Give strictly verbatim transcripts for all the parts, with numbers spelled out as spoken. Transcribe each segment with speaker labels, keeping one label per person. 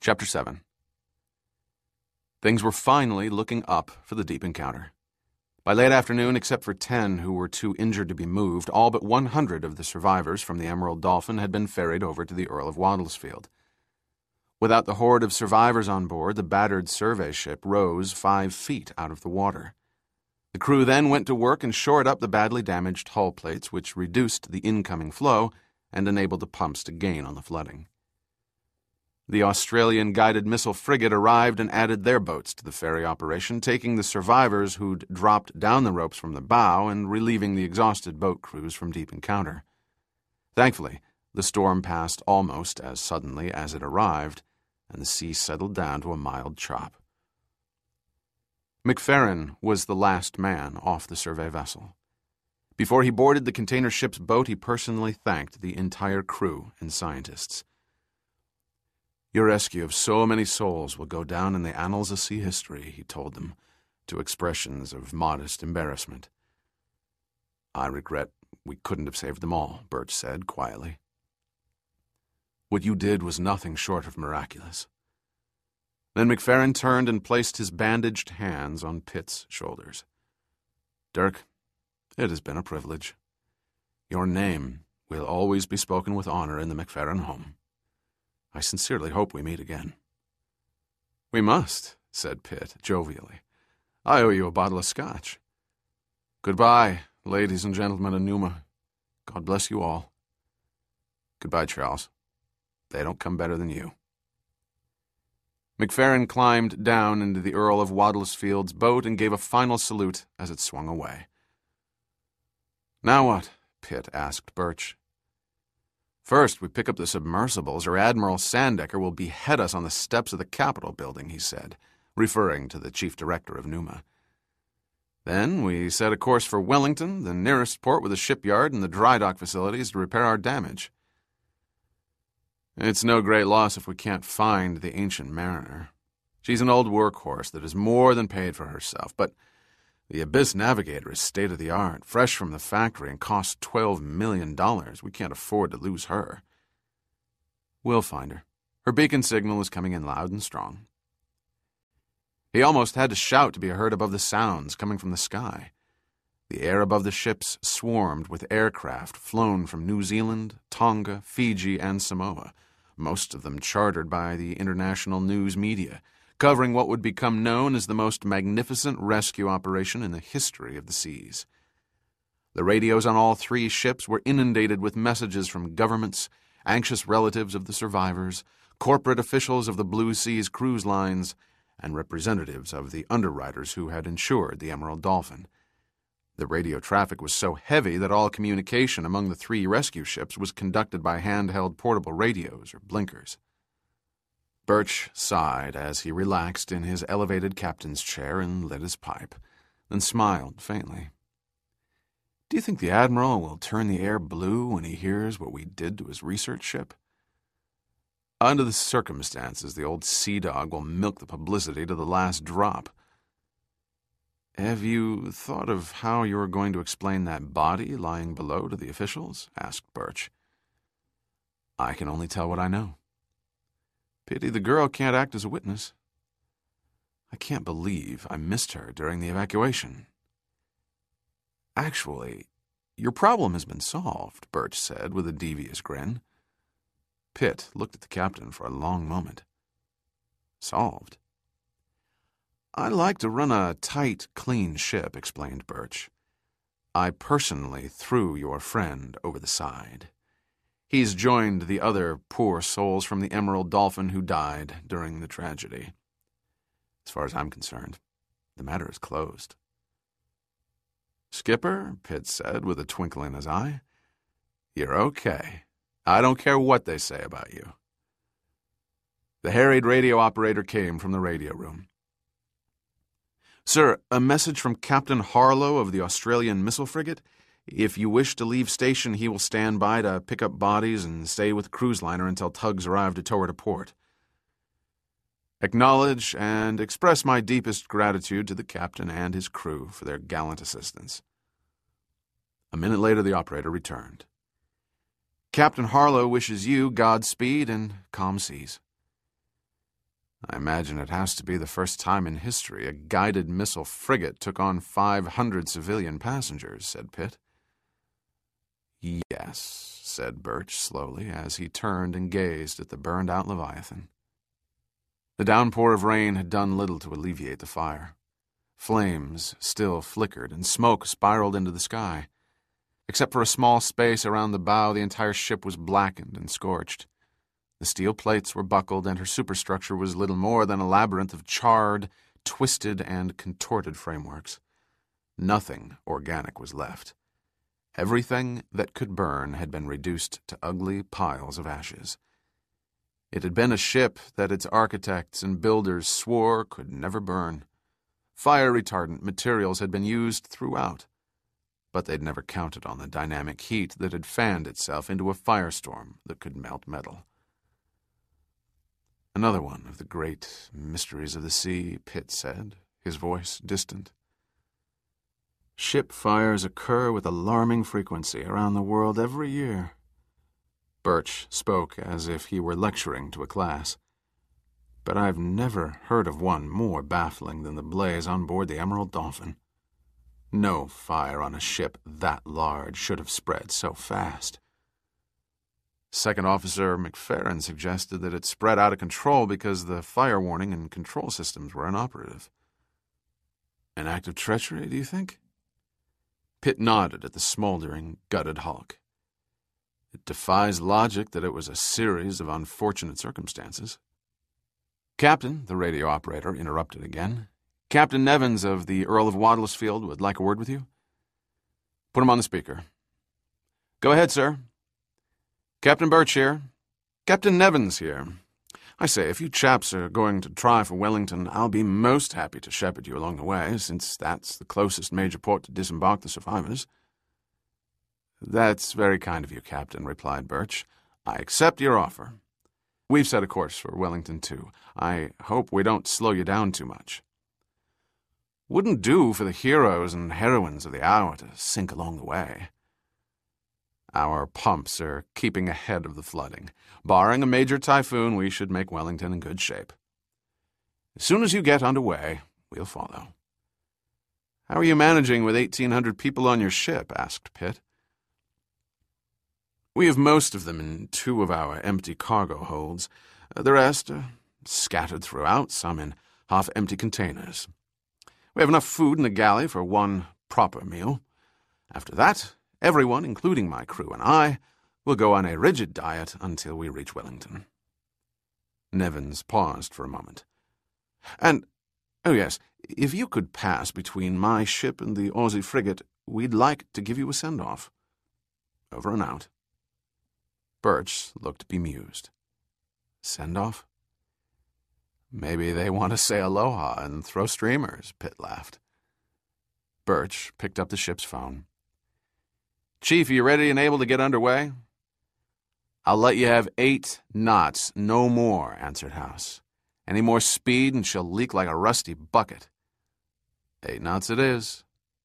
Speaker 1: Chapter seven. Things were finally looking up for the deep encounter. By late afternoon, except for ten who were too injured to be moved, all but one hundred of the survivors from the Emerald Dolphin had been ferried over to the Earl of Waddlesfield. Without the horde of survivors on board, the battered survey ship rose five feet out of the water. The crew then went to work and shored up the badly damaged hull plates, which reduced the incoming flow and enabled the pumps to gain on the flooding. The Australian guided missile frigate arrived and added their boats to the ferry operation, taking the survivors who'd dropped down the ropes from the bow and relieving the exhausted boat crews from deep encounter. Thankfully, the storm passed almost as suddenly as it arrived, and the sea settled down to a mild chop. McFerrin was the last man off the survey vessel. Before he boarded the container ship's boat, he personally thanked the entire crew and scientists. "Your rescue of so many souls will go down in the annals of sea history," he told them, to expressions of modest embarrassment. "I regret we couldn't have saved them all," Birch said quietly. "What you did was nothing short of miraculous." Then McFerrin turned and placed his bandaged hands on Pitt's shoulders. "Dirk, it has been a privilege. Your name will always be spoken with honor in the McFerrin home. I sincerely hope we meet again." "We must," said Pitt jovially. "I owe you a bottle of scotch. Goodbye, ladies and gentlemen of Numa. God bless you all. Goodbye, Charles. They don't come better than you." McFerrin climbed down into the Earl of Waddlesfield's boat and gave a final salute as it swung away. "Now what?" Pitt asked Birch. "First, we pick up the submersibles, or Admiral Sandecker will behead us on the steps of the Capitol building," he said, referring to the chief director of Numa. "Then we set a course for Wellington, the nearest port with a shipyard and the dry dock facilities to repair our damage. It's no great loss if we can't find the Ancient Mariner. She's an old workhorse that has more than paid for herself, but the Abyss Navigator is state-of-the-art, fresh from the factory, and costs twelve million dollars. We can't afford to lose her. We'll find her. Her beacon signal is coming in loud and strong." He almost had to shout to be heard above the sounds coming from the sky. The air above the ships swarmed with aircraft flown from New Zealand, Tonga, Fiji, and Samoa, most of them chartered by the international news media, covering what would become known as the most magnificent rescue operation in the history of the seas. The radios on all three ships were inundated with messages from governments, anxious relatives of the survivors, corporate officials of the Blue Seas cruise lines, and representatives of the underwriters who had insured the Emerald Dolphin. The radio traffic was so heavy that all communication among the three rescue ships was conducted by handheld portable radios or blinkers. Birch sighed as he relaxed in his elevated captain's chair and lit his pipe, then smiled faintly. "Do you think the Admiral will turn the air blue when he hears what we did to his research ship?" "Under the circumstances, the old sea dog will milk the publicity to the last drop." "Have you thought of how you are going to explain that body lying below to the officials?" asked Birch. "I can only tell what I know." "Pity the girl can't act as a witness." "I can't believe I missed her during the evacuation." "Actually, your problem has been solved," Birch said with a devious grin. Pitt looked at the captain for a long moment. "Solved?" "I like to run a tight, clean ship," explained Birch. "I personally threw your friend over the side. He's joined the other poor souls from the Emerald Dolphin who died during the tragedy. As far as I'm concerned, the matter is closed." "Skipper," Pitt said with a twinkle in his eye, "you're okay. I don't care what they say about you." The harried radio operator came from the radio room. "Sir, a message from Captain Harlow of the Australian missile frigate. If you wish to leave station, he will stand by to pick up bodies and stay with the cruise liner until tugs arrive to tow her to port. Acknowledge and express my deepest gratitude to the captain and his crew for their gallant assistance." A minute later, the operator returned. "Captain Harlow wishes you Godspeed and calm seas." I imagine it has to be the first time in history a guided missile frigate took on five hundred civilian passengers, said Pitt. Yes, said Birch slowly, as he turned and gazed at the burned-out Leviathan. The downpour of rain had done little to alleviate the fire. Flames still flickered, and smoke spiraled into the sky. Except for a small space around the bow, the entire ship was blackened and scorched. The steel plates were buckled, and her superstructure was little more than a labyrinth of charred, twisted, and contorted frameworks. Nothing organic was left. Everything that could burn had been reduced to ugly piles of ashes. It had been a ship that its architects and builders swore could never burn. Fire-retardant materials had been used throughout, but they'd never counted on the dynamic heat that had fanned itself into a firestorm that could melt metal. Another one of the great mysteries of the sea, Pitt said, his voice distant. Ship fires occur with alarming frequency around the world every year. Birch spoke as if he were lecturing to a class. But I've never heard of one more baffling than the blaze on board the Emerald Dolphin. No fire on a ship that large should have spread so fast. Second Officer McFerrin suggested that it spread out of control because the fire warning and control systems were inoperative. An act of treachery, do you think? Pitt nodded at the smoldering, gutted hulk. It defies logic that it was a series of unfortunate circumstances. Captain, the radio operator interrupted again. Captain Nevins of the Earl of Waddlesfield would like a word with you. Put him on the speaker. Go ahead, sir. Captain Birch here. Captain Nevins here. I say, if you chaps are going to try for Wellington, I'll be most happy to shepherd you along the way, since that's the closest major port to disembark the survivors. That's very kind of you, Captain, replied Birch. I accept your offer. We've set a course for Wellington, too. I hope we don't slow you down too much. Wouldn't do for the heroes and heroines of the hour to sink along the way. Our pumps are keeping ahead of the flooding. Barring a major typhoon, we should make Wellington in good shape. As soon as you get underway, we'll follow. How are you managing with eighteen hundred people on your ship? Asked Pitt. We have most of them in two of our empty cargo holds. The rest are scattered throughout, some in half-empty containers. We have enough food in the galley for one proper meal. After that, everyone, including my crew and I, will go on a rigid diet until we reach Wellington. Nevins paused for a moment. And, oh yes, if you could pass between my ship and the Aussie frigate, we'd like to give you a send-off. Over and out. Birch looked bemused. Send-off? Maybe they want to say aloha and throw streamers, Pitt laughed. Birch picked up the ship's phone. Chief, are you ready and able to get underway? I'll let you have eight knots, no more, answered House. Any more speed and she'll leak like a rusty bucket. Eight knots it is.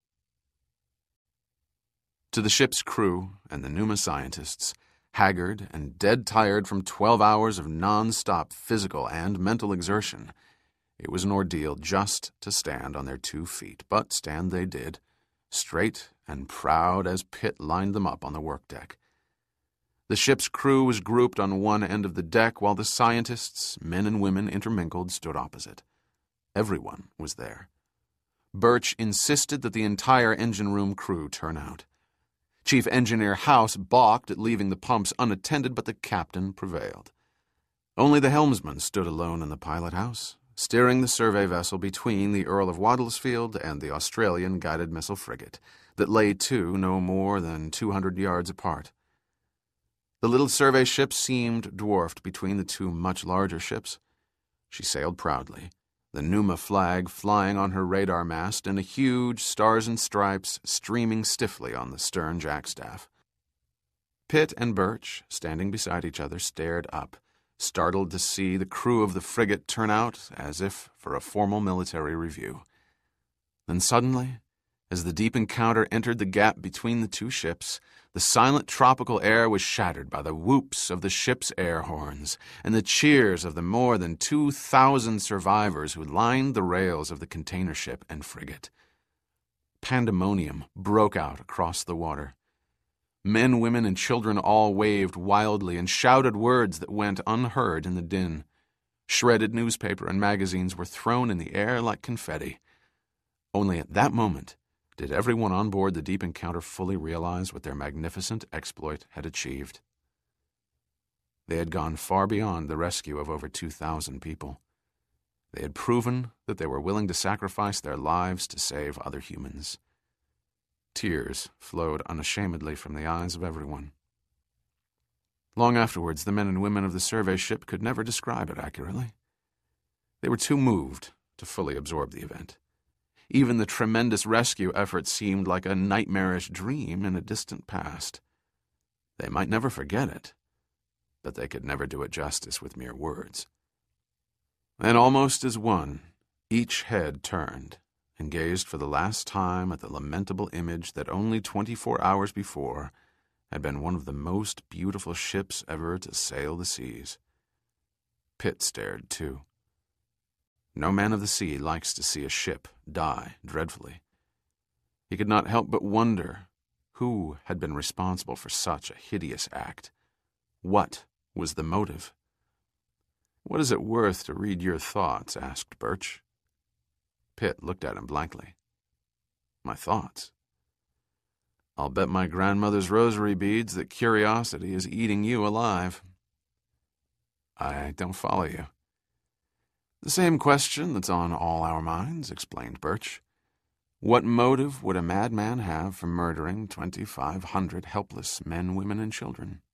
Speaker 1: To the ship's crew and the Numa scientists, haggard and dead-tired from twelve hours of non-stop physical and mental exertion, it was an ordeal just to stand on their two feet, but stand they did, straight and proud as Pitt lined them up on the workdeck. The ship's crew was grouped on one end of the deck, while the scientists, men and women intermingled, stood opposite. Everyone was there. Birch insisted that the entire engine room crew turn out. Chief Engineer House balked at leaving the pumps unattended, but the captain prevailed. Only the helmsman stood alone in the pilot-house, steering the survey vessel between the Earl of Waddlesfield and the Australian guided missile frigate, that lay to no more than two hundred yards apart. The little survey ship seemed dwarfed between the two much larger ships. She sailed proudly, the Numa flag flying on her radar mast and a huge stars and stripes streaming stiffly on the stern jackstaff. Pitt and Birch, standing beside each other, stared up, startled to see the crew of the frigate turn out as if for a formal military review. Then suddenly, As the Deep Encounter entered the gap between the two ships, the silent tropical air was shattered by the whoops of the ship's air horns and the cheers of the more than two thousand survivors who lined the rails of the container ship and frigate. Pandemonium broke out across the water. Men, women, and children all waved wildly and shouted words that went unheard in the din. Shredded newspaper and magazines were thrown in the air like confetti. Only at that moment did everyone on board the Deep Encounter fully realize what their magnificent exploit had achieved. They had gone far beyond the rescue of over two thousand people. They had proven that they were willing to sacrifice their lives to save other humans. Tears flowed unashamedly from the eyes of everyone. Long afterwards, the men and women of the survey ship could never describe it accurately. They were too moved to fully absorb the event. Even the tremendous rescue effort seemed like a nightmarish dream in a distant past. They might never forget it, but they could never do it justice with mere words. Then, almost as one, each head turned and gazed for the last time at the lamentable image that only twenty-four hours before had been one of the most beautiful ships ever to sail the seas. Pitt stared, too. No man of the sea likes to see a ship die dreadfully. He could not help but wonder who had been responsible for such a hideous act. What was the motive? "What is it worth to read your thoughts?" asked Birch. Pitt looked at him blankly. "My thoughts? I'll bet my grandmother's rosary beads that curiosity is eating you alive." "I don't follow you." "The same question that's on all our minds," explained Birch. "What motive would a madman have for murdering twenty-five hundred helpless men, women, and children?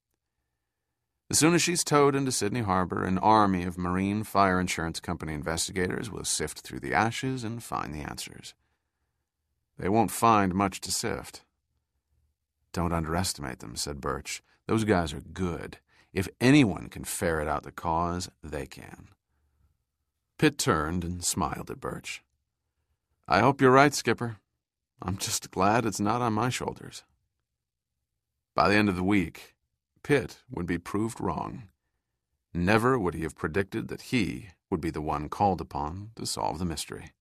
Speaker 1: As soon as she's towed into Sydney Harbor, an army of Marine Fire Insurance Company investigators will sift through the ashes and find the answers. They won't find much to sift." "Don't underestimate them," said Birch. "Those guys are good. If anyone can ferret out the cause, they can." Pitt turned and smiled at Birch. "I hope you're right, Skipper. I'm just glad it's not on my shoulders." By the end of the week, Pitt would be proved wrong. Never would he have predicted that he would be the one called upon to solve the mystery.